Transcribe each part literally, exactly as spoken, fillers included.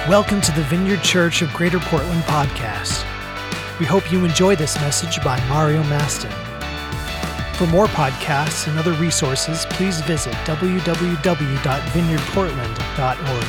Welcome to the Vineyard Church of Greater Portland podcast. We hope you enjoy this message by Mario Mastin. For more podcasts and other resources, please visit w w w dot vineyard portland dot org.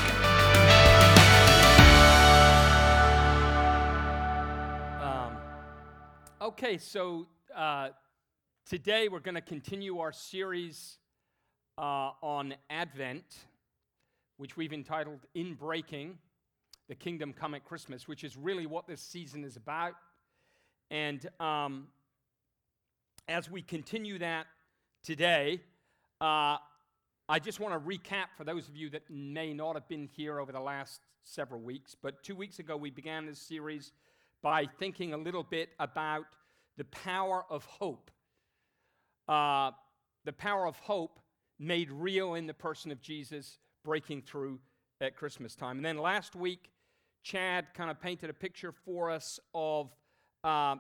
Um, okay, so uh, today we're going to continue our series uh, on Advent, which we've entitled In Breaking, the Kingdom Come at Christmas, which is really what this season is about. And um, as we continue that today, uh, I just want to recap for those of you that may not have been here over the last several weeks. But two weeks ago, we began this series by thinking a little bit about the power of hope. Uh, the power of hope made real in the person of Jesus, breaking through at Christmas time. And then last week, Chad kind of painted a picture for us of uh,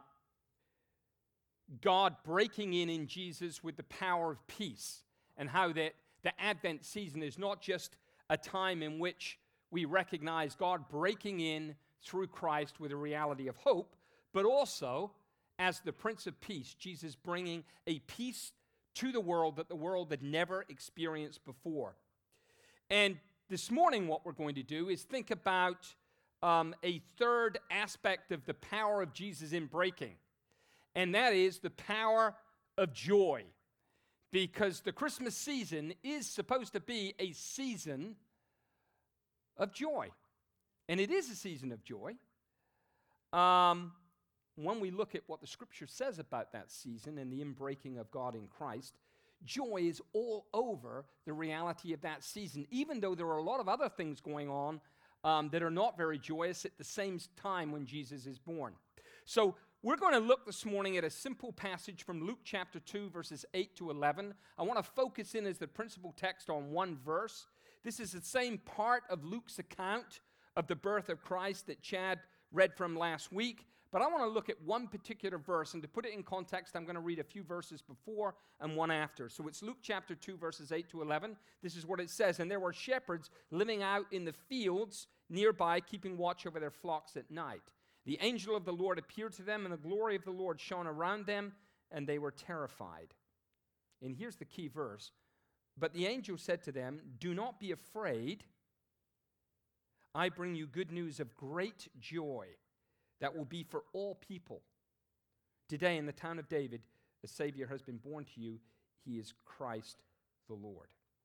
God breaking in in Jesus with the power of peace, and how that the Advent season is not just a time in which we recognize God breaking in through Christ with a reality of hope, but also as the Prince of Peace, Jesus bringing a peace to the world that the world had never experienced before. And this morning what we're going to do is think about Um, a third aspect of the power of Jesus in breaking, and that is the power of joy. Because the Christmas season is supposed to be a season of joy, and it is a season of joy. Um, when we look at what the Scripture says about that season and the inbreaking of God in Christ, joy is all over the reality of that season, even though there are a lot of other things going on Um, that are not very joyous at the same time when Jesus is born. So we're going to look this morning at a simple passage from Luke chapter two, verses eight to eleven. I want to focus in as the principal text on one verse. This is the same part of Luke's account of the birth of Christ that Chad read from last week. But I want to look at one particular verse, and to put it in context, I'm going to read a few verses before and one after. So it's Luke chapter two, verses eight to eleven. This is what it says. And there were shepherds living out in the fields nearby, keeping watch over their flocks at night. The angel of the Lord appeared to them, and the glory of the Lord shone around them, and they were terrified. And here's the key verse. But the angel said to them, "Do not be afraid. I bring you good news of great joy that will be for all people. Today in the town of David, a Savior has been born to you. He is Christ the Lord."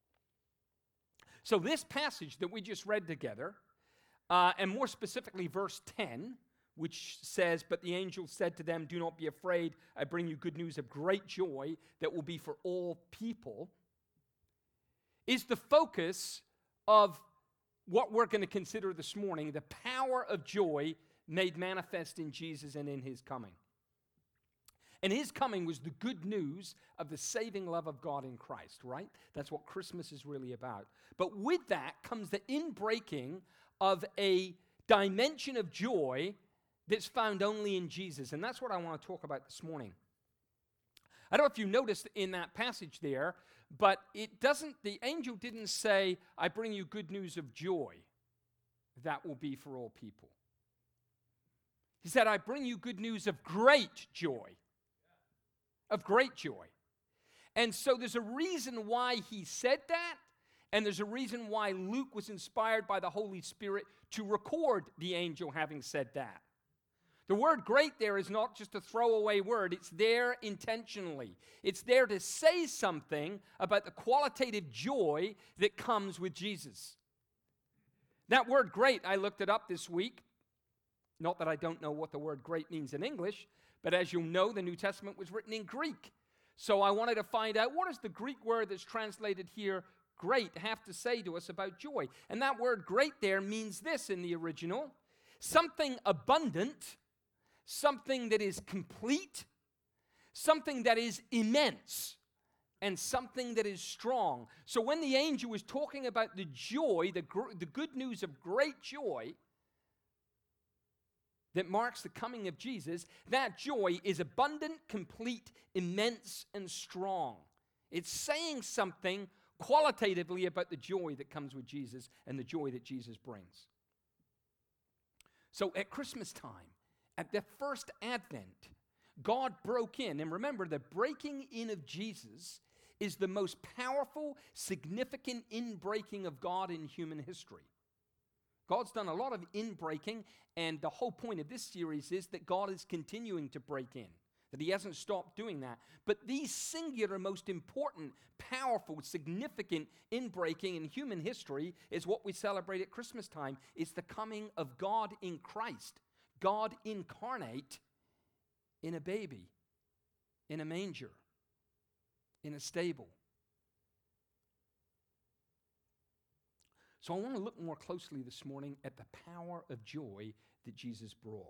So this passage that we just read together, uh, and more specifically verse ten, which says, "But the angel said to them, 'Do not be afraid. I bring you good news of great joy that will be for all people,' is the focus of what we're going to consider this morning, the power of joy made manifest in Jesus and in his coming. And his coming was the good news of the saving love of God in Christ, right? That's what Christmas is really about. But with that comes the inbreaking of a dimension of joy that's found only in Jesus. And that's what I want to talk about this morning. I don't know if you noticed in that passage there, but it doesn't, the angel didn't say, "I bring you good news of joy that will be for all people." He said, "I bring you good news of great joy." Of great joy. And so there's a reason why he said that, and there's a reason why Luke was inspired by the Holy Spirit to record the angel having said that. The word great there is not just a throwaway word. It's there intentionally. It's there to say something about the qualitative joy that comes with Jesus. That word great, I looked it up this week. Not that I don't know what the word great means in English, but as you'll know, the New Testament was written in Greek. So I wanted to find out, what does the Greek word that's translated here, great, have to say to us about joy? And that word great there means this in the original: something abundant, something that is complete, something that is immense, and something that is strong. So when the angel was talking about the joy, the, gr- the good news of great joy, that marks the coming of Jesus, that joy is abundant, complete, immense, and strong. It's saying something qualitatively about the joy that comes with Jesus and the joy that Jesus brings. So at Christmas time, at the first Advent, God broke in. And remember, the breaking in of Jesus is the most powerful, significant inbreaking of God in human history. God's done a lot of inbreaking, and the whole point of this series is that God is continuing to break in, that he hasn't stopped doing that. But the singular, most important, powerful, significant inbreaking in human history is what we celebrate at Christmas time. It's the coming of God in Christ, God incarnate in a baby, in a manger, in a stable. So I want to look more closely this morning at the power of joy that Jesus brought.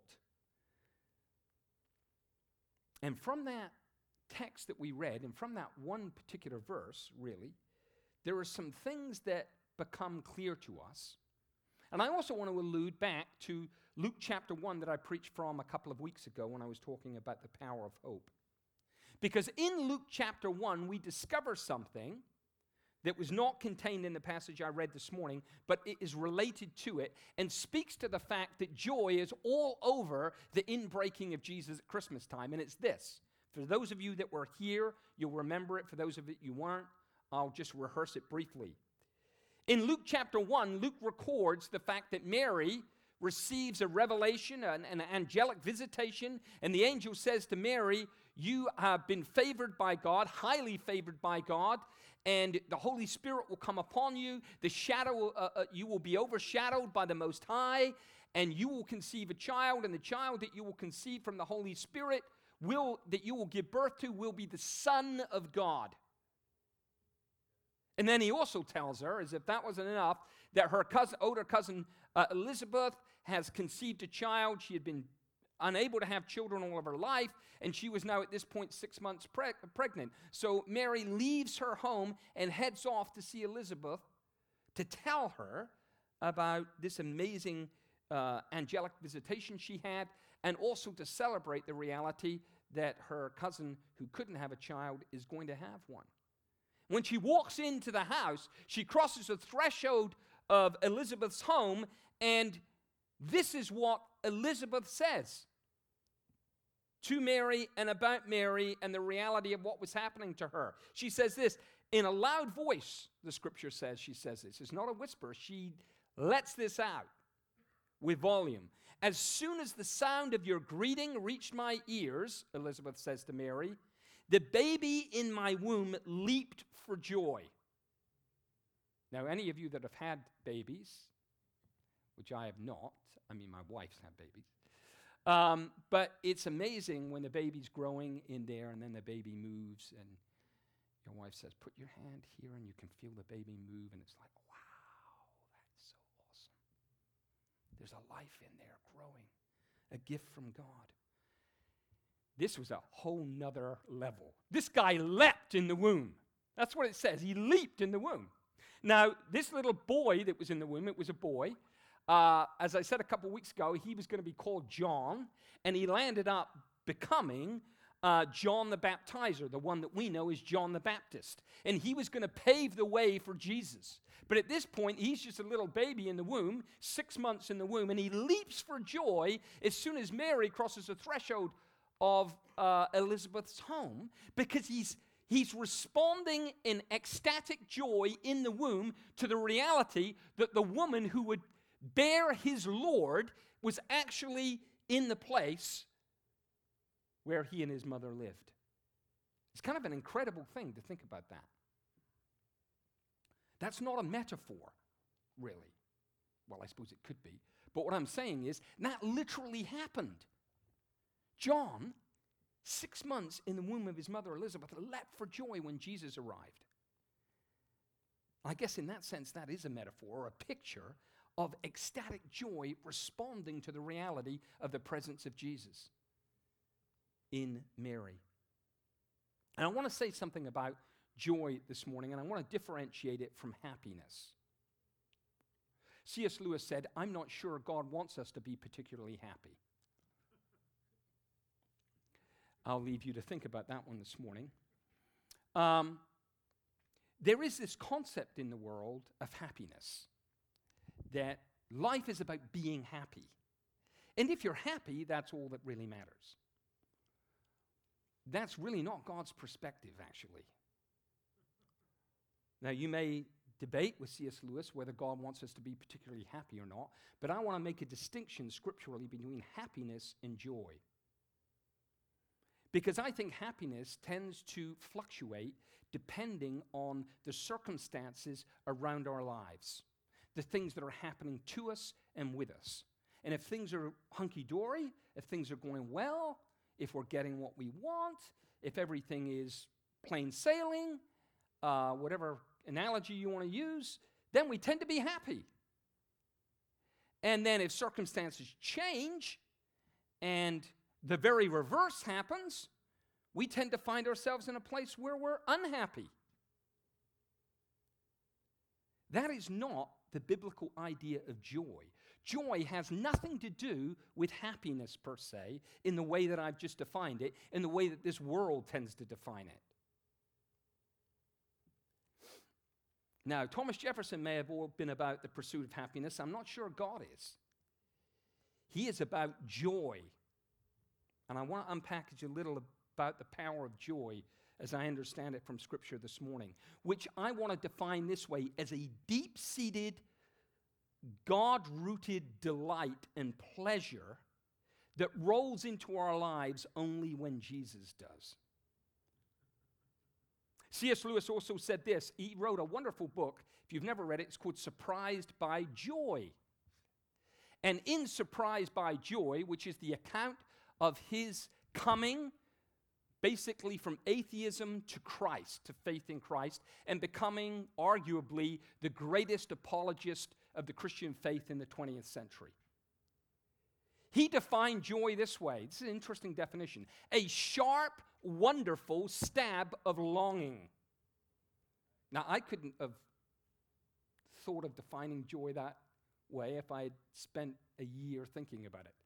And from that text that we read, and from that one particular verse, really, there are some things that become clear to us. And I also want to allude back to Luke chapter one that I preached from a couple of weeks ago when I was talking about the power of hope. Because in Luke chapter one, we discover something that was not contained in the passage I read this morning, but it is related to it and speaks to the fact that joy is all over the inbreaking of Jesus at Christmas time. And it's this. For those of you that were here, you'll remember it. For those of you who weren't, I'll just rehearse it briefly. In Luke chapter one, Luke records the fact that Mary receives a revelation, an, an angelic visitation, and the angel says to Mary, you have been favored by God, highly favored by God, and the Holy Spirit will come upon you. The shadow, uh, uh, you will be overshadowed by the Most High, and you will conceive a child, and the child that you will conceive from the Holy Spirit will, that you will give birth to, will be the Son of God. And then he also tells her, as if that wasn't enough, that her cousin, older cousin uh, Elizabeth has conceived a child. She had been unable to have children all of her life, and she was now at this point six months preg- pregnant. So Mary leaves her home and heads off to see Elizabeth to tell her about this amazing uh, angelic visitation she had, and also to celebrate the reality that her cousin who couldn't have a child is going to have one. When she walks into the house, she crosses the threshold of Elizabeth's home, and this is what Elizabeth says to Mary and about Mary and the reality of what was happening to her. She says this, in a loud voice, the scripture says she says this. It's not a whisper. She lets this out with volume. As soon as the sound of your greeting reached my ears, Elizabeth says to Mary, the baby in my womb leaped for joy. Now, any of you that have had babies, which I have not, I mean, my wife's had babies, um, but it's amazing when the baby's growing in there and then the baby moves and your wife says, put your hand here and you can feel the baby move, and it's like, wow, that's so awesome. There's a life in there growing, a gift from God. This was a whole nother level. This guy leapt in the womb. That's what it says. He leaped in the womb. Now, this little boy that was in the womb, it was a boy. Uh, as I said a couple weeks ago, he was going to be called John, and he landed up becoming uh, John the Baptizer, the one that we know as John the Baptist. And he was going to pave the way for Jesus. But at this point, he's just a little baby in the womb, six months in the womb, and he leaps for joy as soon as Mary crosses the threshold of uh, Elizabeth's home, because he's he's responding in ecstatic joy in the womb to the reality that the woman who would bear his Lord was actually in the place where he and his mother lived. It's kind of an incredible thing to think about that. That's not a metaphor, really. Well, I suppose it could be. But what I'm saying is, that literally happened. John, six months in the womb of his mother Elizabeth, leapt for joy when Jesus arrived. I guess in that sense, that is a metaphor or a picture of ecstatic joy responding to the reality of the presence of Jesus in Mary. And I want to say something about joy this morning, and I want to differentiate it from happiness. C S Lewis said, I'm not sure God wants us to be particularly happy. I'll leave you to think about that one this morning. Um, there is this concept in the world of happiness, that life is about being happy. And if you're happy, that's all that really matters. That's really not God's perspective, actually. Now, you may debate with C S Lewis whether God wants us to be particularly happy or not, but I want to make a distinction scripturally between happiness and joy. Because I think happiness tends to fluctuate depending on the circumstances around our lives, the things that are happening to us and with us. And if things are hunky-dory, if things are going well, if we're getting what we want, if everything is plain sailing, uh, whatever analogy you want to use, then we tend to be happy. And then if circumstances change and the very reverse happens, we tend to find ourselves in a place where we're unhappy. That is not the biblical idea of joy. Joy has nothing to do with happiness per se, in the way that I've just defined it, in the way that this world tends to define it. Now, Thomas Jefferson may have all been about the pursuit of happiness. I'm not sure God is. He is about joy. And I want to unpackage a little about the power of joy as I understand it from Scripture this morning, which I want to define this way as a deep-seated, God-rooted delight and pleasure that rolls into our lives only when Jesus does. C S Lewis also said this. He wrote a wonderful book. If you've never read it, it's called Surprised by Joy. And in Surprised by Joy, which is the account of his coming basically from atheism to Christ, to faith in Christ, and becoming arguably the greatest apologist of the Christian faith in the twentieth century. He defined joy this way. This is an interesting definition. A sharp, wonderful stab of longing. Now, I couldn't have thought of defining joy that way if I had spent a year thinking about it.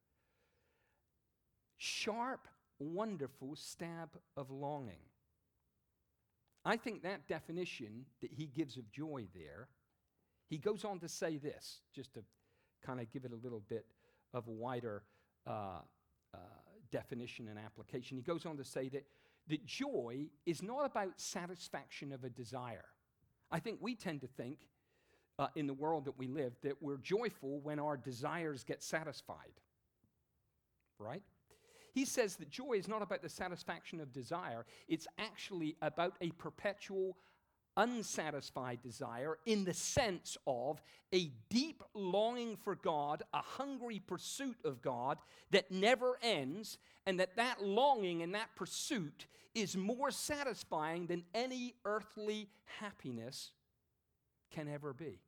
Sharp, wonderful stab of longing. I think that definition that he gives of joy there, he goes on to say this, just to kind of give it a little bit of a wider uh, uh, definition and application. He goes on to say that, that joy is not about satisfaction of a desire. I think we tend to think uh, in the world that we live that we're joyful when our desires get satisfied, right? He says that joy is not about the satisfaction of desire. It's actually about a perpetual unsatisfied desire in the sense of a deep longing for God, a hungry pursuit of God that never ends, and that that longing and that pursuit is more satisfying than any earthly happiness can ever be.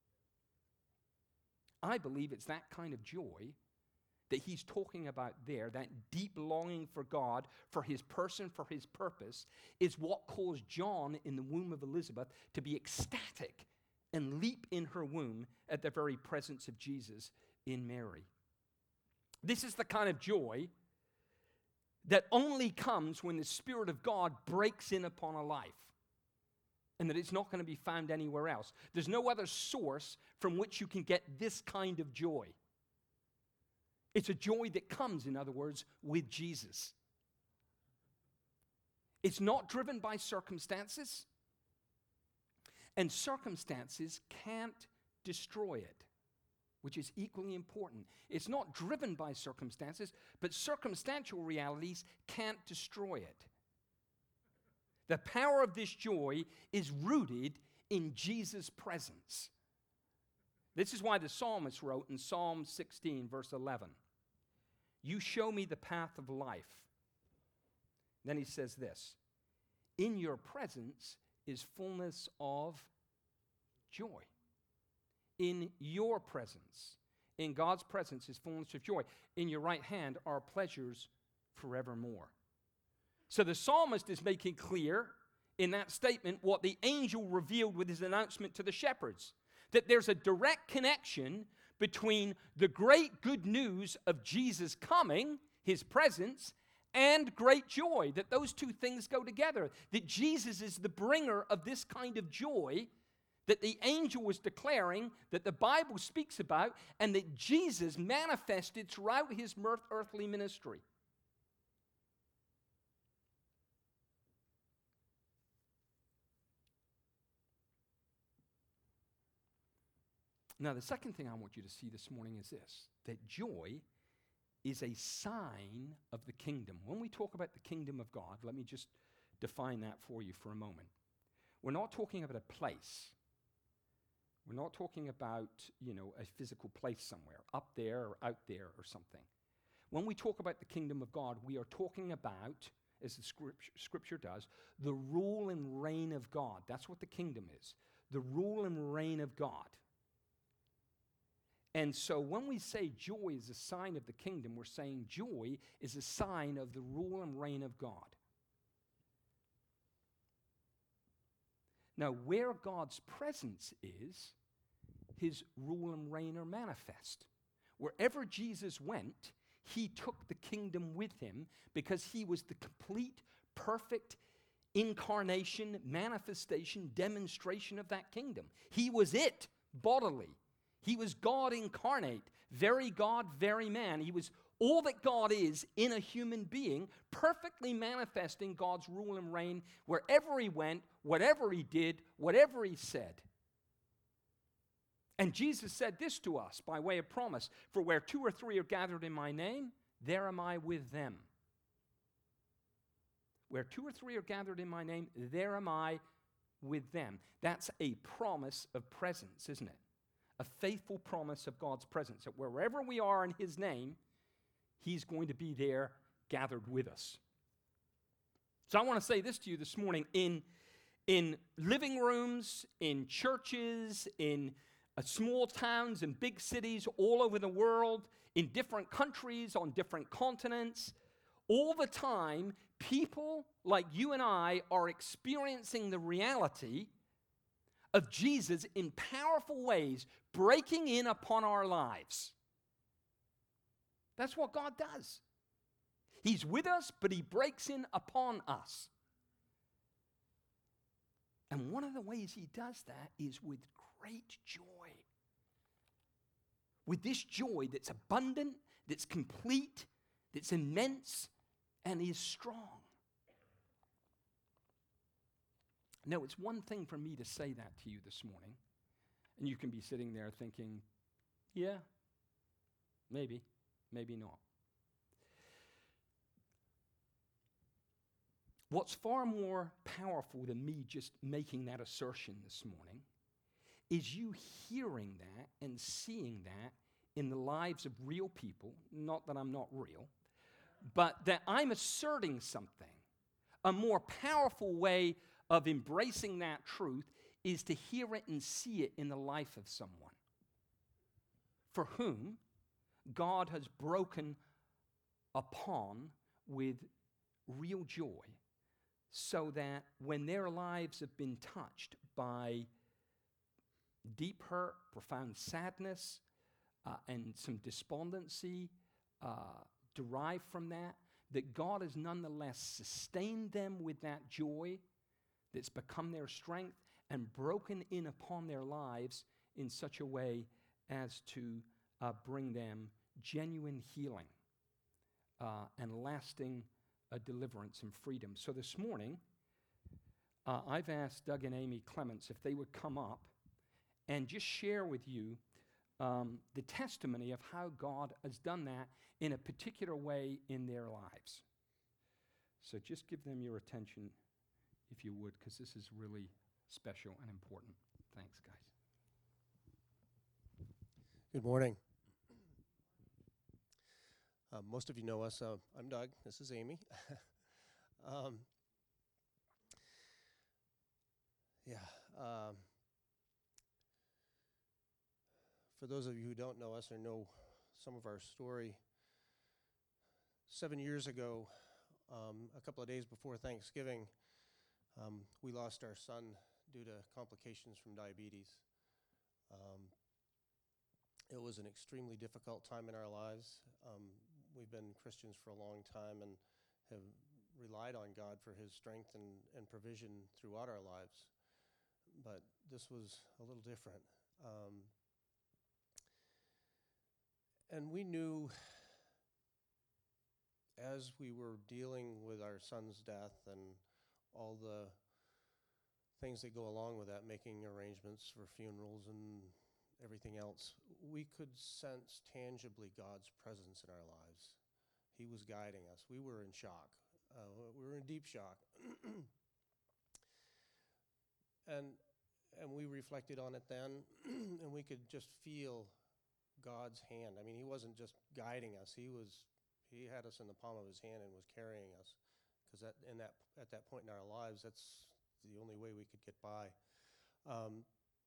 I believe it's that kind of joy that he's talking about there, that deep longing for God, for his person, for his purpose, is what caused John in the womb of Elizabeth to be ecstatic and leap in her womb at the very presence of Jesus in Mary. This is the kind of joy that only comes when the Spirit of God breaks in upon a life, and that it's not going to be found anywhere else. There's no other source from which you can get this kind of joy. It's a joy that comes, in other words, with Jesus. It's not driven by circumstances, and circumstances can't destroy it, which is equally important. It's not driven by circumstances, but circumstantial realities can't destroy it. The power of this joy is rooted in Jesus' presence. This is why the psalmist wrote in Psalm sixteen, verse eleven, "You show me the path of life." Then he says this, "In your presence is fullness of joy." In your presence, in God's presence is fullness of joy. In your right hand are pleasures forevermore. So the psalmist is making clear in that statement what the angel revealed with his announcement to the shepherds, that there's a direct connection between the great good news of Jesus coming, his presence, and great joy, that those two things go together, that Jesus is the bringer of this kind of joy that the angel was declaring, that the Bible speaks about, and that Jesus manifested throughout his earthly ministry. Now, the second thing I want you to see this morning is this, that joy is a sign of the kingdom. When we talk about the kingdom of God, let me just define that for you for a moment. We're not talking about a place. We're not talking about, you know, a physical place somewhere, up there or out there or something. When we talk about the kingdom of God, we are talking about, as the scripture, scripture does, the rule and reign of God. That's what the kingdom is, the rule and reign of God. And so when we say joy is a sign of the kingdom, we're saying joy is a sign of the rule and reign of God. Now, where God's presence is, his rule and reign are manifest. Wherever Jesus went, he took the kingdom with him because he was the complete, perfect incarnation, manifestation, demonstration of that kingdom. He was it bodily. He was God incarnate, very God, very man. He was all that God is in a human being, perfectly manifesting God's rule and reign wherever he went, whatever he did, whatever he said. And Jesus said this to us by way of promise, for where two or three are gathered in my name, there am I with them. Where two or three are gathered in my name, there am I with them. That's a promise of presence, isn't it? A faithful promise of God's presence, that wherever we are in his name, he's going to be there gathered with us. So I want to say this to you this morning. In, in living rooms, in churches, in uh, small towns and big cities all over the world, in different countries, on different continents, all the time, people like you and I are experiencing the reality of Jesus in powerful ways breaking in upon our lives. That's what God does. He's with us, but he breaks in upon us. And one of the ways he does that is with great joy. With this joy that's abundant, that's complete, that's immense, and is strong. Now, it's one thing for me to say that to you this morning, and you can be sitting there thinking, yeah, maybe, maybe not. What's far more powerful than me just making that assertion this morning is you hearing that and seeing that in the lives of real people, not that I'm not real, but that I'm asserting something. A more powerful way of embracing that truth is to hear it and see it in the life of someone for whom God has broken upon with real joy, so that when their lives have been touched by deep hurt, profound sadness, uh, and some despondency uh, derived from that, that God has nonetheless sustained them with that joy that's become their strength and broken in upon their lives in such a way as to uh, bring them genuine healing uh, and lasting uh, deliverance and freedom. So this morning, uh, I've asked Doug and Amy Clements if they would come up and just share with you um, the testimony of how God has done that in a particular way in their lives. So just give them your attention, if you would, because this is really special and important. Thanks, guys. Good morning. Uh, most of you know us. Uh, I'm Doug. This is Amy. um, yeah. Um, for those of you who don't know us or know some of our story, seven years ago, um, a couple of days before Thanksgiving, um, we lost our son due to complications from diabetes. Um, it was an extremely difficult time in our lives. Um, we've been Christians for a long time and have relied on God for his strength and, and provision throughout our lives. but this was a little different. Um, and we knew as we were dealing with our son's death and all the things that go along with that, making arrangements for funerals and everything else, we could sense tangibly God's presence in our lives. He was guiding us. We were in shock. Uh, we were in deep shock. and and we reflected on it then, and we could just feel God's hand. I mean, he wasn't just guiding us. He was he had us in the palm of his hand and was carrying us, because that in that at that point in our lives, that's the only way we could get by. Um,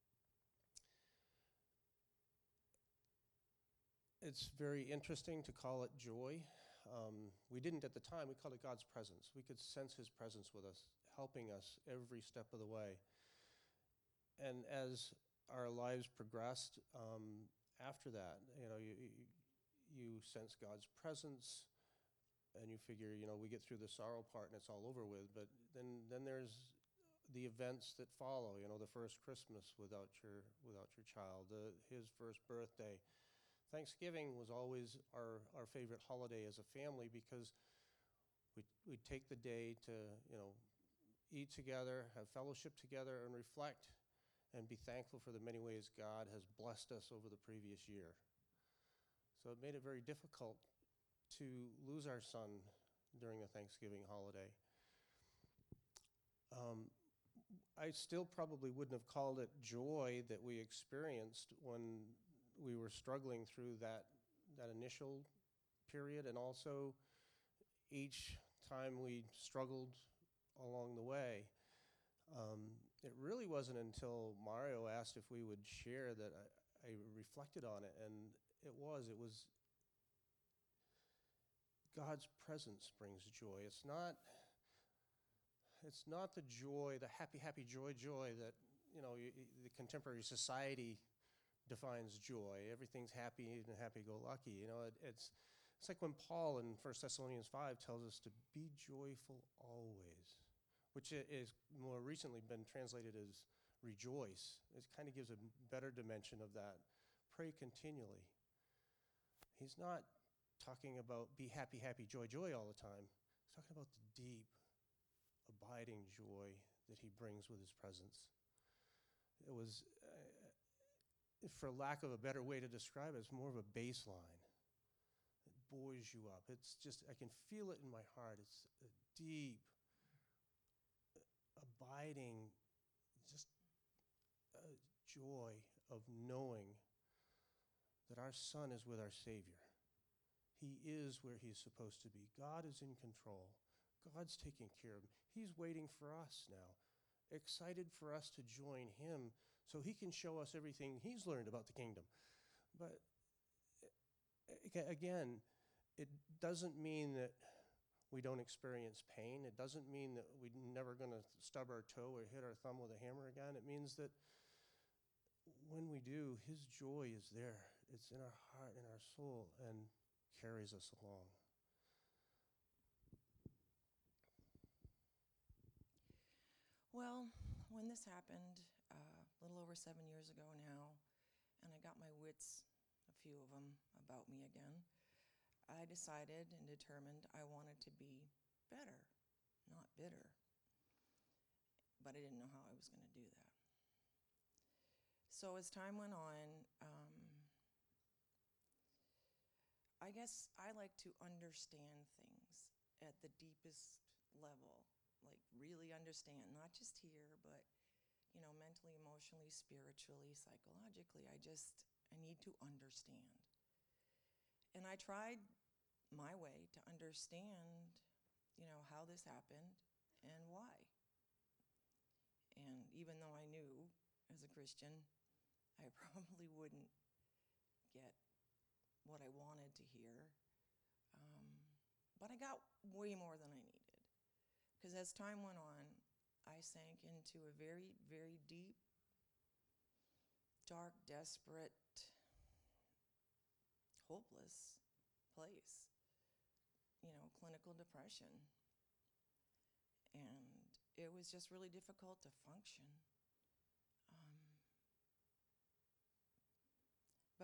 it's very interesting to call it joy. Um, we didn't at the time. We called it God's presence. We could sense his presence with us, helping us every step of the way. And as our lives progressed, um, after that, you know, you, you you sense God's presence, and you figure, you know, we get through the sorrow part and it's all over with. But then, then there's the events that follow. You know, the first Christmas without your without your child, the, his first birthday. Thanksgiving was always our, our favorite holiday as a family, because we we'd take the day to, you know, eat together, have fellowship together, and reflect and be thankful for the many ways God has blessed us over the previous year. So it made it very difficult to lose our son during the Thanksgiving holiday. Um, I still probably wouldn't have called it joy that we experienced when we were struggling through that that initial period, and also each time we struggled along the way. Um, it really wasn't until Mario asked if we would share that I, I reflected on it, and it was, it was God's presence brings joy. It's not, it's not the joy, the happy, happy joy, joy that, you know, y- y- the contemporary society defines joy. Everything's happy and happy-go-lucky. You know, it, it's it's like when Paul in First Thessalonians five tells us to be joyful always, which i- is more recently been translated as rejoice. It kind of gives a better dimension of that. Pray continually. He's not talking about be happy, happy, joy, joy all the time. He's talking about the deep, abiding joy that he brings with his presence. It was, uh, for lack of a better way to describe it, it's more of a baseline. It buoys you up. It's just, I can feel it in my heart. It's a deep, abiding, just a joy of knowing that our son is with our Savior. He is where he's supposed to be. God is in control. God's taking care of him. He's waiting for us now, excited for us to join him so he can show us everything he's learned about the kingdom. But uh, again, it doesn't mean that we don't experience pain. It doesn't mean that we're never going to stub our toe or hit our thumb with a hammer again. It means that when we do, his joy is there. It's in our heart, in our soul, and carries us along. Well, when this happened, uh, a little over seven years ago now, and I got my wits, a few of them, about me again, I decided and determined I wanted to be better, not bitter. But I didn't know how I was going to do that. So as time went on, um, I guess I like to understand things at the deepest level, like really understand, not just here, but, you know, mentally, emotionally, spiritually, psychologically. I just, I need to understand. And I tried my way to understand, you know, how this happened and why. And even though I knew as a Christian, I probably wouldn't get what I wanted to hear. Um, but I got way more than I needed. Because as time went on, I sank into a very, very deep, dark, desperate, hopeless place. You know, clinical depression. And it was just really difficult to function.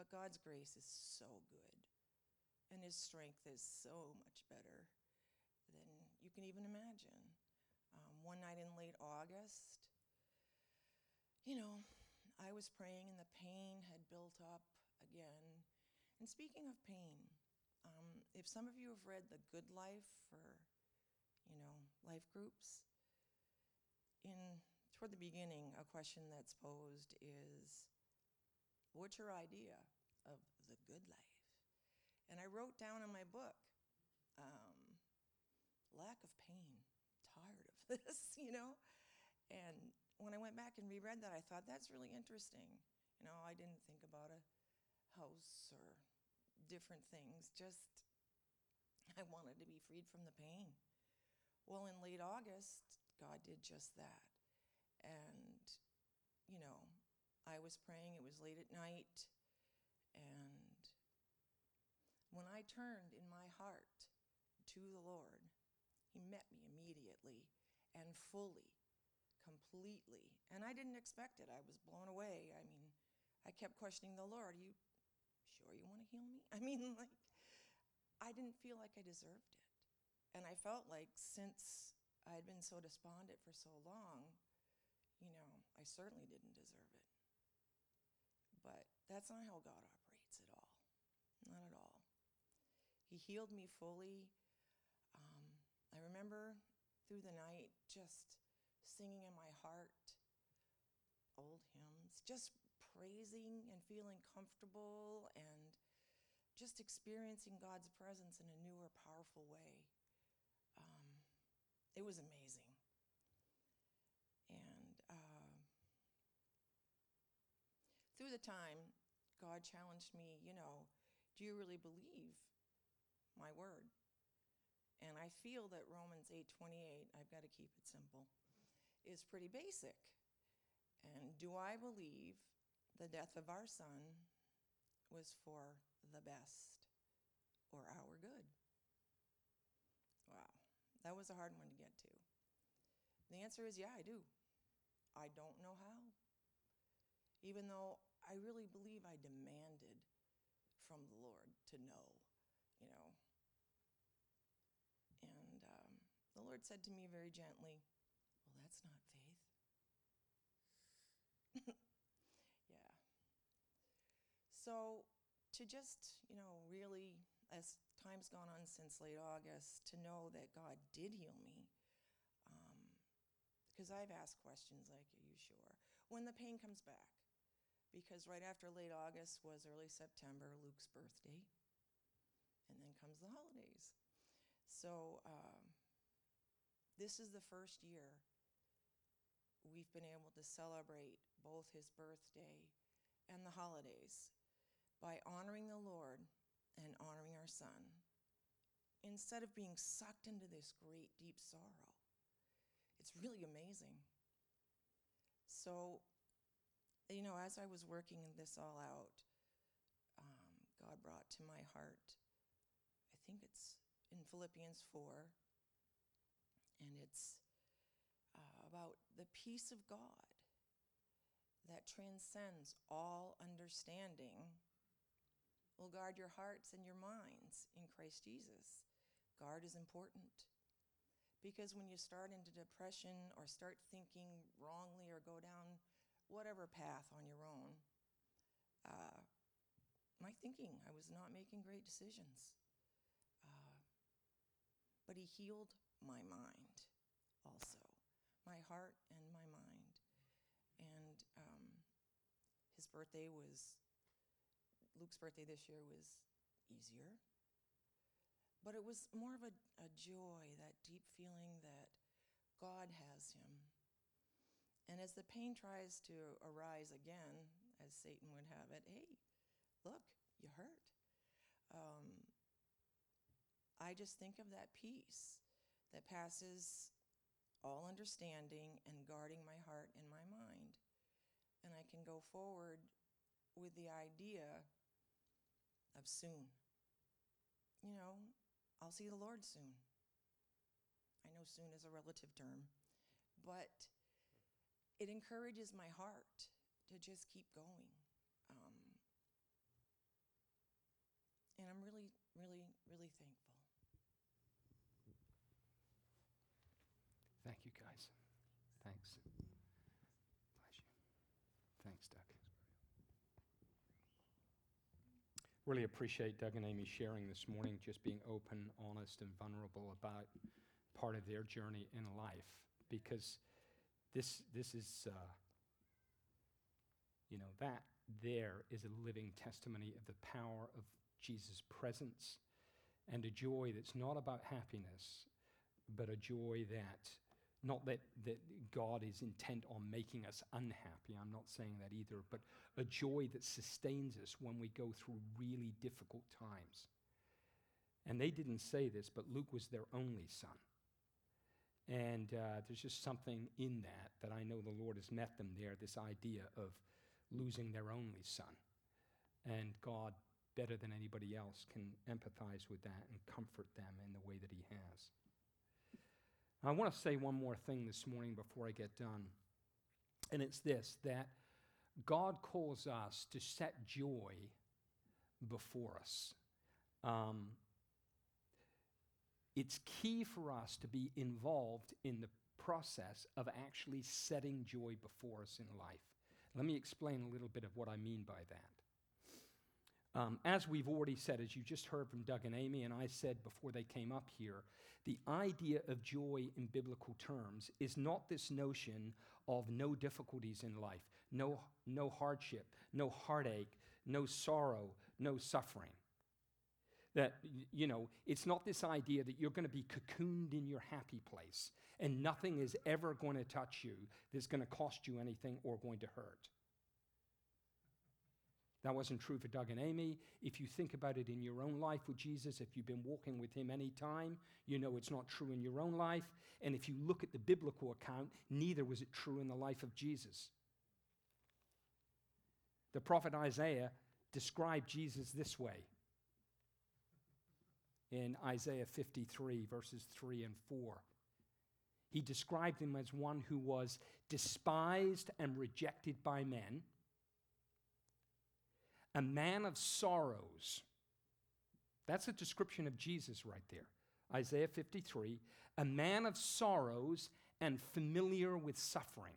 But God's grace is so good, and his strength is so much better than you can even imagine. Um, one night in late August, you know, I was praying and the pain had built up again. And speaking of pain, um, if some of you have read The Good Life or, you know, life groups, in toward the beginning, a question that's posed is, what's your idea of the good life? And I wrote down in my book, um, lack of pain, tired of this, you know? And when I went back and reread that, I thought, that's really interesting. You know, I didn't think about a house or different things, just I wanted to be freed from the pain. Well, in late August, God did just that. And, you know, I was praying, it was late at night, and when I turned in my heart to the Lord, he met me immediately and fully, completely. And I didn't expect it. I was blown away. I mean, I kept questioning the Lord, are you sure you want to heal me? I mean, like, I didn't feel like I deserved it. And I felt like since I had been so despondent for so long, you know, I certainly didn't deserve it. But that's not how God operates at all. Not at all. He healed me fully. Um, I remember through the night just singing in my heart old hymns, just praising and feeling comfortable and just experiencing God's presence in a new or powerful way. Um, it was amazing. And uh, through the time, God challenged me, you know, do you really believe my word? And I feel that Romans eight twenty-eight, I've got to keep it simple, is pretty basic. And do I believe the death of our son was for the best or our good? Wow, that was a hard one to get to. The answer is, yeah, I do. I don't know how. Even though I really believe I demanded from the Lord to know, you know. And um, the Lord said to me very gently, well, that's not faith. Yeah. So to just, you know, really, as time's gone on since late August, to know that God did heal me, because um, I've asked questions like, are you sure? When the pain comes back. Because right after late August was early September, Luke's birthday, and then comes the holidays. So um, this is the first year we've been able to celebrate both his birthday and the holidays by honoring the Lord and honoring our son, instead of being sucked into this great deep sorrow. It's really amazing. So, you know, as I was working this all out, um, God brought to my heart, I think it's in Philippians four, and it's uh, about the peace of God that transcends all understanding will guard your hearts and your minds in Christ Jesus. Guard is important, because when you start into depression or start thinking wrongly or go down whatever path on your own, uh, my thinking, I was not making great decisions. Uh, but he healed my mind also, my heart and my mind. And um, his birthday was, Luke's birthday this year was easier, but it was more of a, a joy, that deep feeling that God has him. And as the pain tries to arise again, as Satan would have it, hey, look, you hurt. Um, I just think of that peace that passes all understanding and guarding my heart and my mind. And I can go forward with the idea of soon. You know, I'll see the Lord soon. I know soon is a relative term, but it encourages my heart to just keep going. Um, really thankful. Thank you, guys. Thanks. Bless you. Thanks, Doug. Really appreciate Doug and Amy sharing this morning, just being open, honest, and vulnerable about part of their journey in life, because this this is, uh, you know, that there is a living testimony of the power of Jesus' presence and a joy that's not about happiness, but a joy that, not that, that God is intent on making us unhappy, I'm not saying that either, but a joy that sustains us when we go through really difficult times. And they didn't say this, but Luke was their only son. And uh, there's just something in that that I know the Lord has met them there, this idea of losing their only son. And God, better than anybody else, can empathize with that and comfort them in the way that he has. I want to say one more thing this morning before I get done, and it's this, that God calls us to set joy before us. Um, it's key for us to be involved in the process of actually setting joy before us in life. Let me explain a little bit of what I mean by that. Um, as we've already said, as you just heard from Doug and Amy, and I said before they came up here, the idea of joy in biblical terms is not this notion of no difficulties in life, no, no hardship, no heartache, no sorrow, no suffering. That, you know, it's not this idea that you're going to be cocooned in your happy place and nothing is ever going to touch you that's going to cost you anything or going to hurt. That wasn't true for Doug and Amy. If you think about it in your own life with Jesus, if you've been walking with him any time, you know it's not true in your own life. And if you look at the biblical account, neither was it true in the life of Jesus. The prophet Isaiah described Jesus this way in Isaiah fifty-three, verses three and four. He described him as one who was despised and rejected by men, a man of sorrows. That's a description of Jesus right there. Isaiah fifty-three, a man of sorrows and familiar with suffering.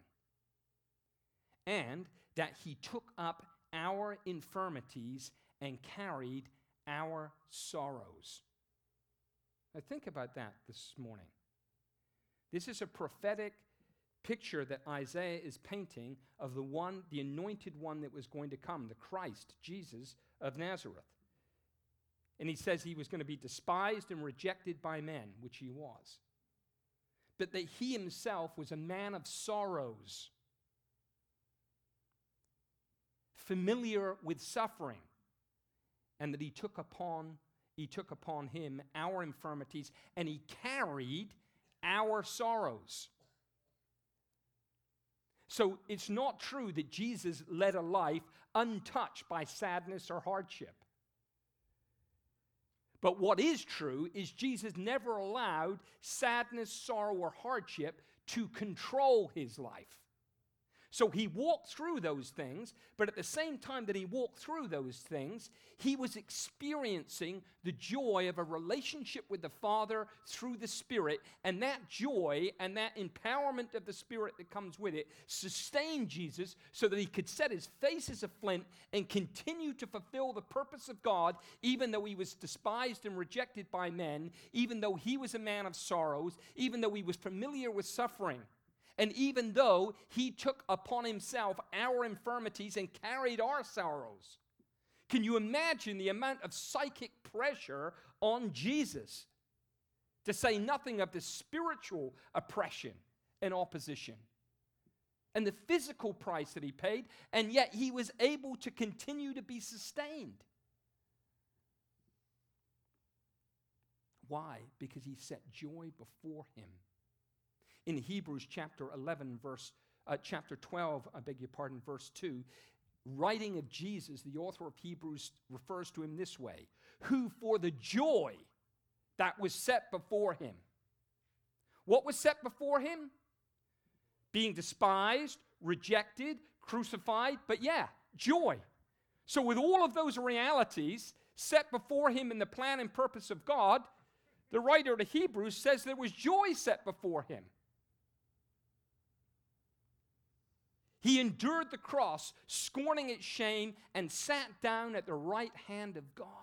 And that he took up our infirmities and carried our sorrows. Now think about that this morning. This is a prophetic picture that Isaiah is painting of the one, the anointed one that was going to come, the Christ, Jesus of Nazareth. And he says he was going to be despised and rejected by men, which he was. But that he himself was a man of sorrows, familiar with suffering, and that he took upon, he took upon him our infirmities, and he carried our sorrows. So it's not true that Jesus led a life untouched by sadness or hardship. But what is true is Jesus never allowed sadness, sorrow, or hardship to control his life. So he walked through those things, but at the same time that he walked through those things, he was experiencing the joy of a relationship with the Father through the Spirit, and that joy and that empowerment of the Spirit that comes with it sustained Jesus so that he could set his face as a flint and continue to fulfill the purpose of God, even though he was despised and rejected by men, even though he was a man of sorrows, even though he was familiar with suffering. And even though he took upon himself our infirmities and carried our sorrows. Can you imagine the amount of psychic pressure on Jesus? To say nothing of the spiritual oppression and opposition. And the physical price that he paid, and yet he was able to continue to be sustained. Why? Because he set joy before him. In Hebrews chapter eleven, verse, uh, chapter twelve, I beg your pardon, verse two, writing of Jesus, the author of Hebrews refers to him this way, who for the joy that was set before him. What was set before him? Being despised, rejected, crucified, but yeah, joy. So with all of those realities set before him in the plan and purpose of God, the writer of the Hebrews says there was joy set before him. He endured the cross, scorning its shame, and sat down at the right hand of God.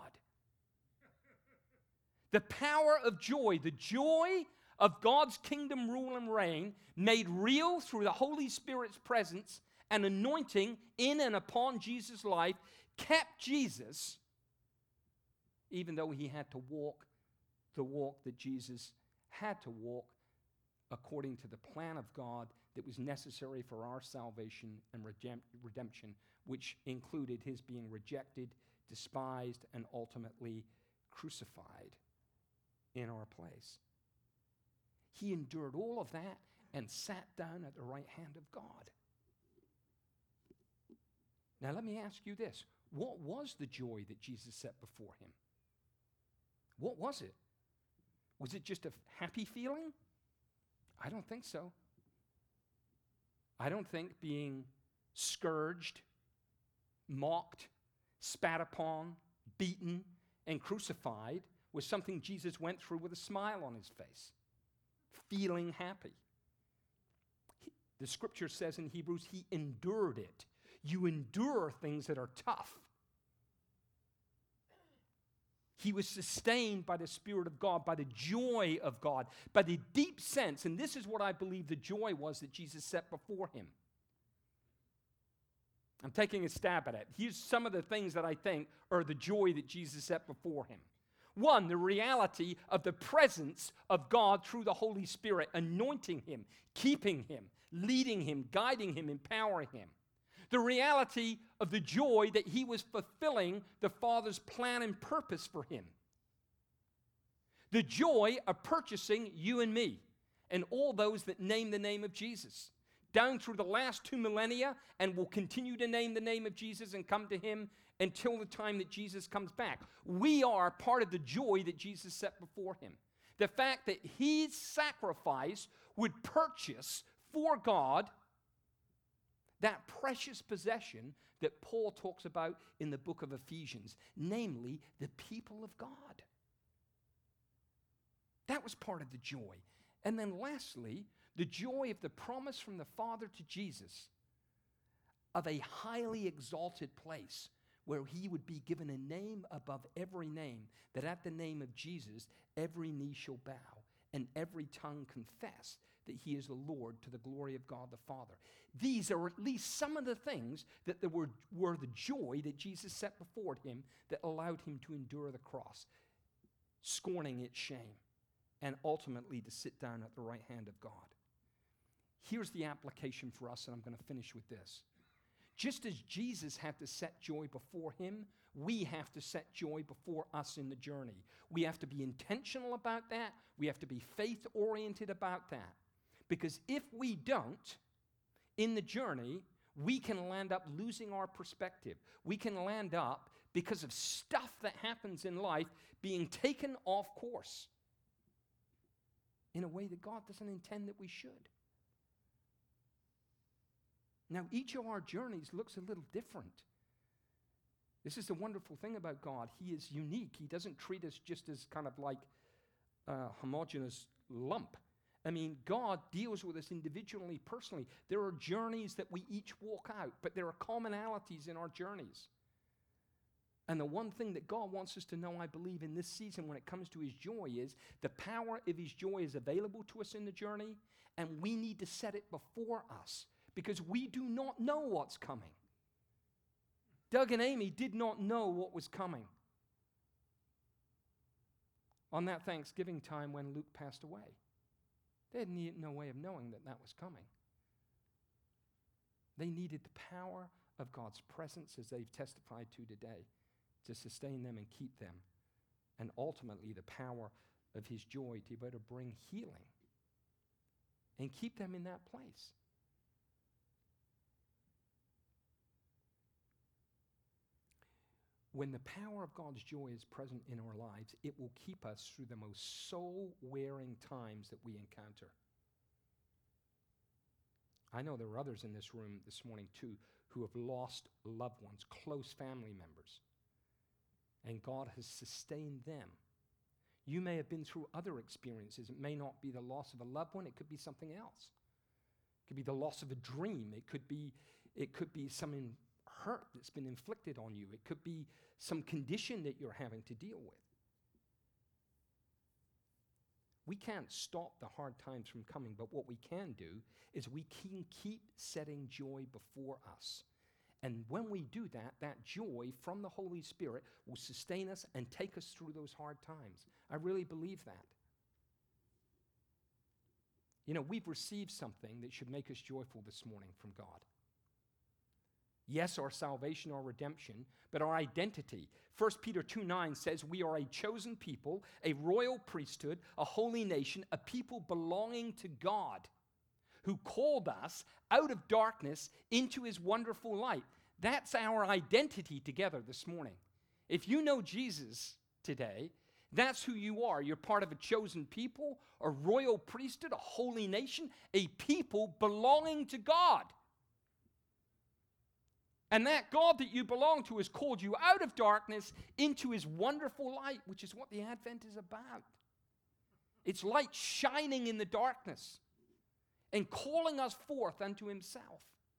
The power of joy, the joy of God's kingdom rule and reign, made real through the Holy Spirit's presence and anointing in and upon Jesus' life, kept Jesus, even though he had to walk the walk that Jesus had to walk according to the plan of God that was necessary for our salvation and redemption, which included his being rejected, despised, and ultimately crucified in our place. He endured all of that and sat down at the right hand of God. Now let me ask you this. What was the joy that Jesus set before him? What was it? Was it just a happy feeling? I don't think so. I don't think being scourged, mocked, spat upon, beaten, and crucified was something Jesus went through with a smile on his face, feeling happy. He, the scripture says in Hebrews, he endured it. You endure things that are tough. He was sustained by the Spirit of God, by the joy of God, by the deep sense, and this is what I believe the joy was that Jesus set before him. I'm taking a stab at it. Here's some of the things that I think are the joy that Jesus set before him. One, the reality of the presence of God through the Holy Spirit, anointing him, keeping him, leading him, guiding him, empowering him. The reality of the joy that he was fulfilling the Father's plan and purpose for him. The joy of purchasing you and me and all those that name the name of Jesus. Down through the last two millennia, and will continue to name the name of Jesus and come to him until the time that Jesus comes back. We are part of the joy that Jesus set before him. The fact that his sacrifice would purchase for God that precious possession that Paul talks about in the book of Ephesians, namely the people of God. That was part of the joy. And then lastly, the joy of the promise from the Father to Jesus of a highly exalted place where he would be given a name above every name, that at the name of Jesus every knee shall bow and every tongue confess that he is the Lord, to the glory of God the Father. These are at least some of the things that there were, were the joy that Jesus set before him that allowed him to endure the cross, scorning its shame, and ultimately to sit down at the right hand of God. Here's the application for us, and I'm going to finish with this. Just as Jesus had to set joy before him, we have to set joy before us in the journey. We have to be intentional about that. We have to be faith-oriented about that. Because if we don't, in the journey, we can land up losing our perspective. We can land up, because of stuff that happens in life, being taken off course in a way that God doesn't intend that we should. Now, each of our journeys looks a little different. This is the wonderful thing about God. He is unique. He doesn't treat us just as kind of like a homogeneous lump. I mean, God deals with us individually, personally. There are journeys that we each walk out, but there are commonalities in our journeys. And the one thing that God wants us to know, I believe, in this season when it comes to his joy is the power of his joy is available to us in the journey, and we need to set it before us because we do not know what's coming. Doug and Amy did not know what was coming on that Thanksgiving time when Luke passed away. They had need, no way of knowing that that was coming. They needed the power of God's presence, as they've testified to today, to sustain them and keep them. And ultimately, the power of his joy to be able to bring healing and keep them in that place. When the power of God's joy is present in our lives, it will keep us through the most soul-wearing times that we encounter. I know there are others in this room this morning, too, who have lost loved ones, close family members. And God has sustained them. You may have been through other experiences. It may not be the loss of a loved one. It could be something else. It could be the loss of a dream. It could be, it could be some in hurt that's been inflicted on you. It could be some condition that you're having to deal with. We can't stop the hard times from coming, but what we can do is we can keep setting joy before us. And when we do that, that joy from the Holy Spirit will sustain us and take us through those hard times. I really believe that. You know, we've received something that should make us joyful this morning from God. Yes, our salvation, our redemption, but our identity. First Peter two nine says, we are a chosen people, a royal priesthood, a holy nation, a people belonging to God, who called us out of darkness into his wonderful light. That's our identity together this morning. If you know Jesus today, that's who you are. You're part of a chosen people, a royal priesthood, a holy nation, a people belonging to God. And that God that you belong to has called you out of darkness into his wonderful light, which is what the Advent is about. It's light shining in the darkness and calling us forth unto himself.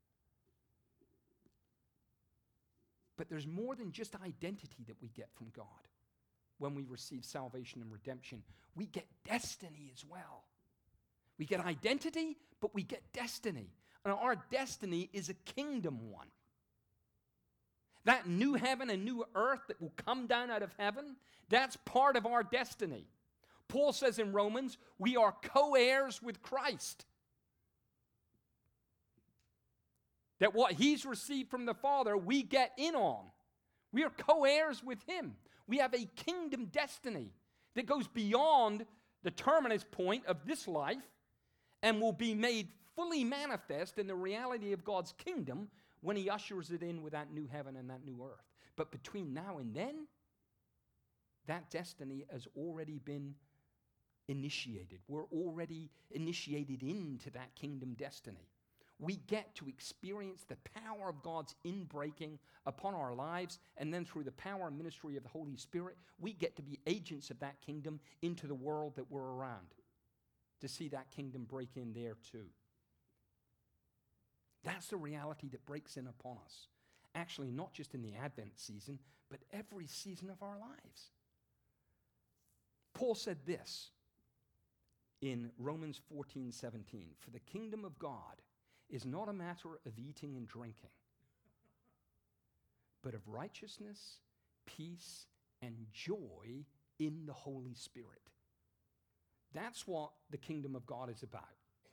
But there's more than just identity that we get from God when we receive salvation and redemption. We get destiny as well. We get identity, but we get destiny. And our destiny is a kingdom one. That new heaven and new earth that will come down out of heaven, that's part of our destiny. Paul says in Romans, we are co-heirs with Christ. That what he's received from the Father, we get in on. We are co-heirs with him. We have a kingdom destiny that goes beyond the terminus point of this life and will be made fully manifest in the reality of God's kingdom when he ushers it in with that new heaven and that new earth. But between now and then, that destiny has already been initiated. We're already initiated into that kingdom destiny. We get to experience the power of God's inbreaking upon our lives, and then through the power and ministry of the Holy Spirit, we get to be agents of that kingdom into the world that we're around, to see that kingdom break in there too. That's the reality that breaks in upon us. Actually, not just in the Advent season, but every season of our lives. Paul said this in Romans fourteen seventeen, for the kingdom of God is not a matter of eating and drinking, but of righteousness, peace, and joy in the Holy Spirit. That's what the kingdom of God is about.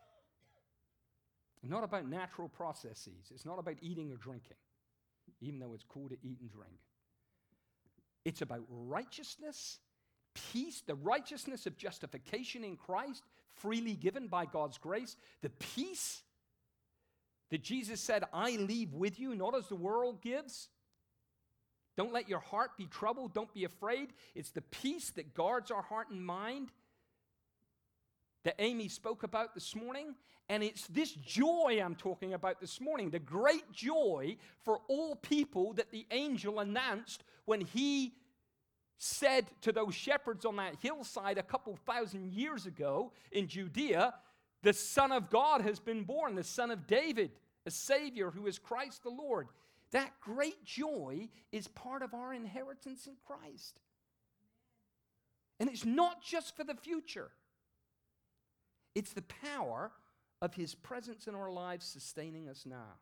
Not about natural processes. It's not about eating or drinking, even though it's cool to eat and drink. It's about righteousness, peace, the righteousness of justification in Christ, freely given by God's grace, the peace that Jesus said, I leave with you, not as the world gives. Don't let your heart be troubled. Don't be afraid. It's the peace that guards our heart and mind that Amy spoke about this morning. And it's this joy I'm talking about this morning, the great joy for all people that the angel announced when he said to those shepherds on that hillside a couple thousand years ago in Judea, the Son of God has been born, the Son of David, a Savior who is Christ the Lord. That great joy is part of our inheritance in Christ. And it's not just for the future. It's the power of his presence in our lives sustaining us now.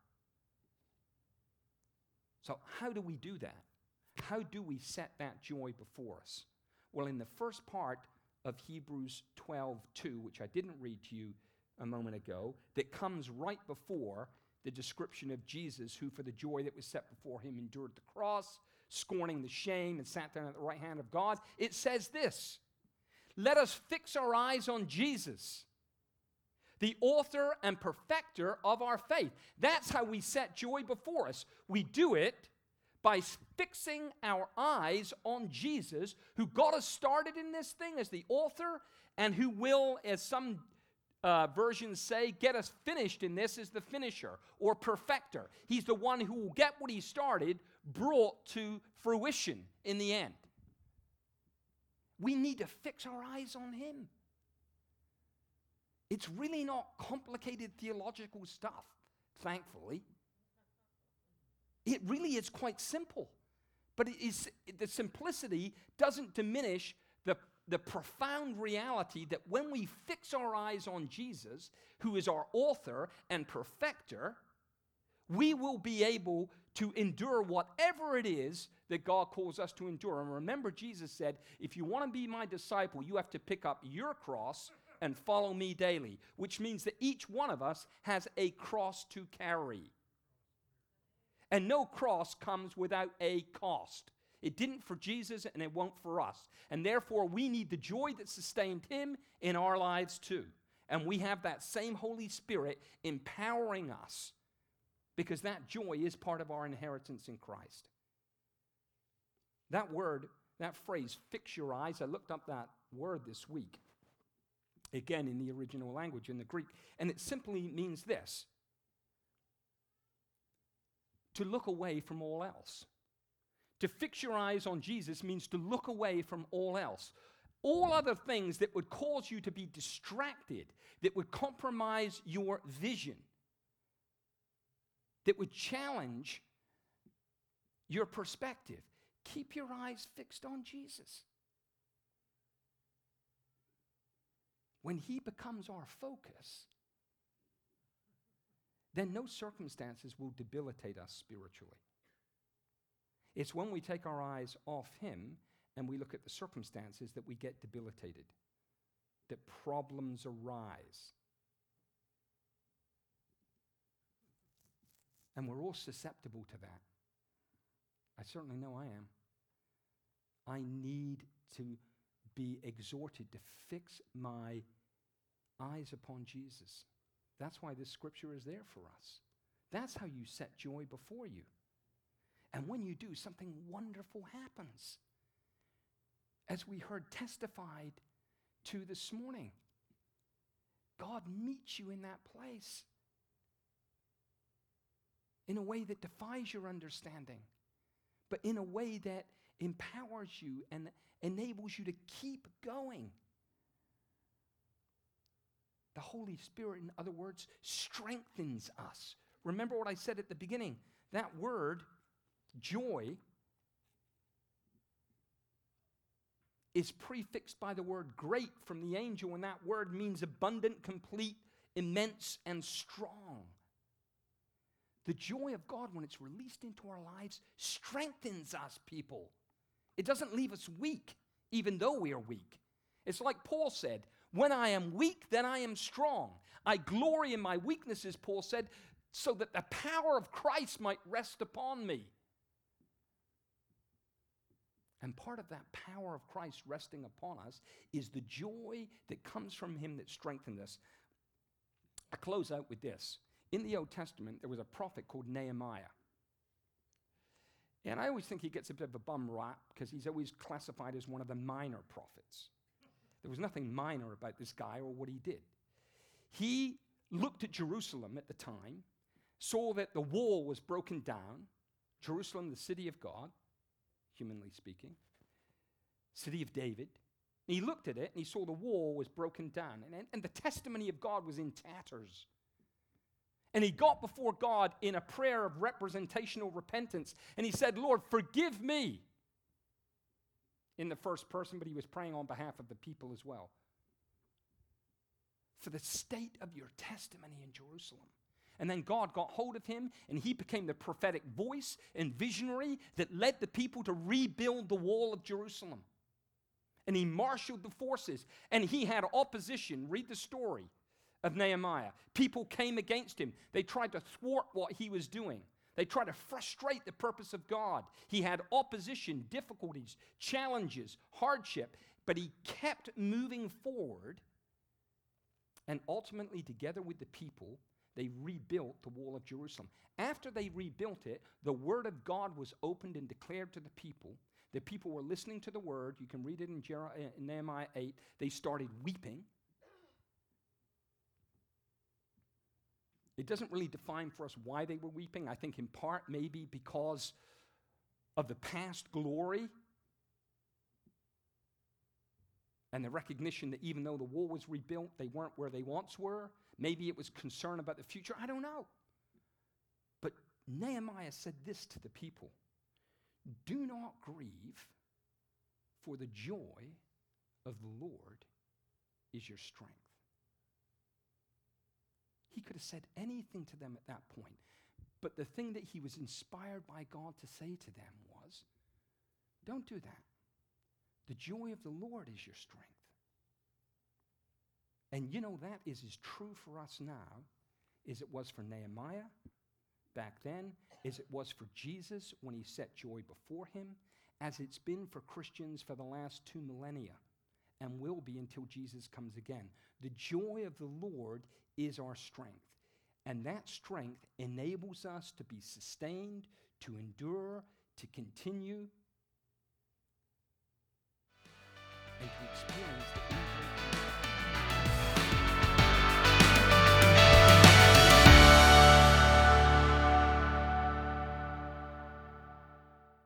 So how do we do that? How do we set that joy before us? Well, in the first part of Hebrews twelve two, which I didn't read to you a moment ago, that comes right before the description of Jesus, who for the joy that was set before him endured the cross, scorning the shame, and sat down at the right hand of God, it says this, let us fix our eyes on Jesus, the author and perfecter of our faith. That's how we set joy before us. We do it by fixing our eyes on Jesus, who got us started in this thing as the author and who will, as some uh, versions say, get us finished in this, is the finisher or perfecter. He's the one who will get what he started brought to fruition in the end. We need to fix our eyes on him. It's really not complicated theological stuff, thankfully. It really is quite simple. But it is, the simplicity doesn't diminish the, the profound reality that when we fix our eyes on Jesus, who is our author and perfecter, we will be able to endure whatever it is that God calls us to endure. And remember, Jesus said, if you want to be my disciple, you have to pick up your cross and follow me daily, which means that each one of us has a cross to carry. And no cross comes without a cost. It didn't for Jesus, and it won't for us. And therefore, we need the joy that sustained him in our lives too. And we have that same Holy Spirit empowering us, because that joy is part of our inheritance in Christ. That word, that phrase, fix your eyes, I looked up that word this week. Again, in the original language, in the Greek. And it simply means this: to look away from all else. To fix your eyes on Jesus means to look away from all else. All other things that would cause you to be distracted, that would compromise your vision, that would challenge your perspective. Keep your eyes fixed on Jesus. When he becomes our focus, then no circumstances will debilitate us spiritually. It's when we take our eyes off him and we look at the circumstances that we get debilitated, that problems arise. And we're all susceptible to that. I certainly know I am. I need to be exhorted to fix my eyes upon Jesus. That's why this scripture is there for us. That's how you set joy before you. And when you do, something wonderful happens. As we heard testified to this morning, God meets you in that place in a way that defies your understanding, but in a way that empowers you and enables you to keep going. The Holy Spirit, in other words, strengthens us. Remember what I said at the beginning. That word, joy, is prefixed by the word great from the angel, and that word means abundant, complete, immense, and strong. The joy of God, when it's released into our lives, strengthens us, people. It doesn't leave us weak, even though we are weak. It's like Paul said, when I am weak, then I am strong. I glory in my weaknesses, Paul said, so that the power of Christ might rest upon me. And part of that power of Christ resting upon us is the joy that comes from him that strengthens us. I close out with this. In the Old Testament, there was a prophet called Nehemiah. And I always think he gets a bit of a bum rap because he's always classified as one of the minor prophets. There was nothing minor about this guy or what he did. He looked at Jerusalem at the time, saw that the wall was broken down, Jerusalem, the city of God, humanly speaking, city of David. And he looked at it and he saw the wall was broken down, and, and the testimony of God was in tatters. And he got before God in a prayer of representational repentance, and he said, Lord, forgive me, in the first person, but he was praying on behalf of the people as well, for the state of your testimony in Jerusalem. And then God got hold of him, and he became the prophetic voice and visionary that led the people to rebuild the wall of Jerusalem. And he marshaled the forces, and he had opposition. Read the story of Nehemiah. People came against him. They tried to thwart what he was doing. They tried to frustrate the purpose of God. He had opposition, difficulties, challenges, hardship, but he kept moving forward. And ultimately, together with the people, they rebuilt the wall of Jerusalem. After they rebuilt it, the word of God was opened and declared to the people. The people were listening to the word. You can read it in, Jer- in Nehemiah eight. They started weeping. It doesn't really define for us why they were weeping. I think in part maybe because of the past glory and the recognition that even though the wall was rebuilt, they weren't where they once were. Maybe it was concern about the future. I don't know. But Nehemiah said this to the people: do not grieve, for the joy of the Lord is your strength. He could have said anything to them at that point, but the thing that he was inspired by God to say to them was, don't do that. The joy of the Lord is your strength. And you know, that is as true for us now as it was for Nehemiah back then, as it was for Jesus when he set joy before him, as it's been for Christians for the last two millennia, and will be until Jesus comes again. The joy of the Lord is our strength, and that strength enables us to be sustained, to endure, to continue,